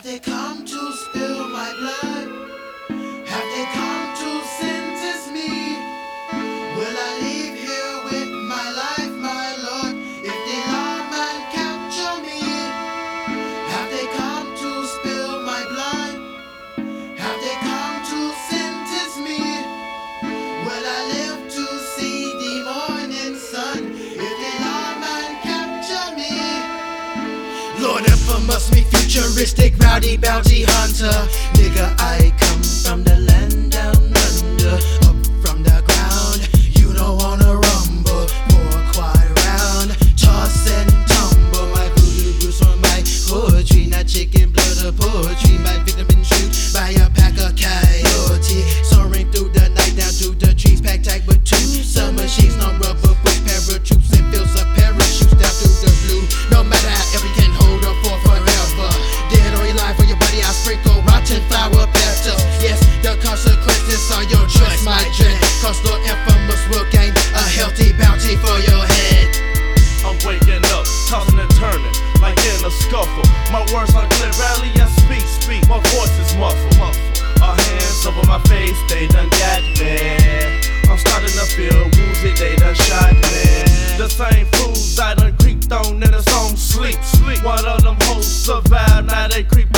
they come to spill my blood? Have they come to sentence me? Will I leave here with my life, my Lord, if the lawman capture me? Have they come to spill my blood? Have they come to sentence me? Will I live to see the morning sun if the lawman capture me? Lord infamous, me futuristic, rowdy, bounty hunter. Nigga, I come from the land down under, up from the ground. You don't wanna rumble for a quiet round. Toss and tumble, my voodoo roots on my poetry, not chicken blood or poetry. My victim been shoot by a pack of coyote, soaring through the night down through the trees, packed tight with two submachines, no rubber bush, paratroops and fills of parachutes down through the blue. No matter how ever can hold up for forever, dead or alive for your body, I sprinkle rotten flower petals. Yes, the consequences are your choice, my dread. Cause the infamous will gain a healthy bounty for your head. I'm waking up, tossing and turning, like in a scuffle. My words are clear, rarely I speak. My voice is muffled. Hands over my face, they done got me. I'm starting to feel woozy, they done shot me. The same fools I done creeped on in the song sleep. One of them hoes survived, now they creep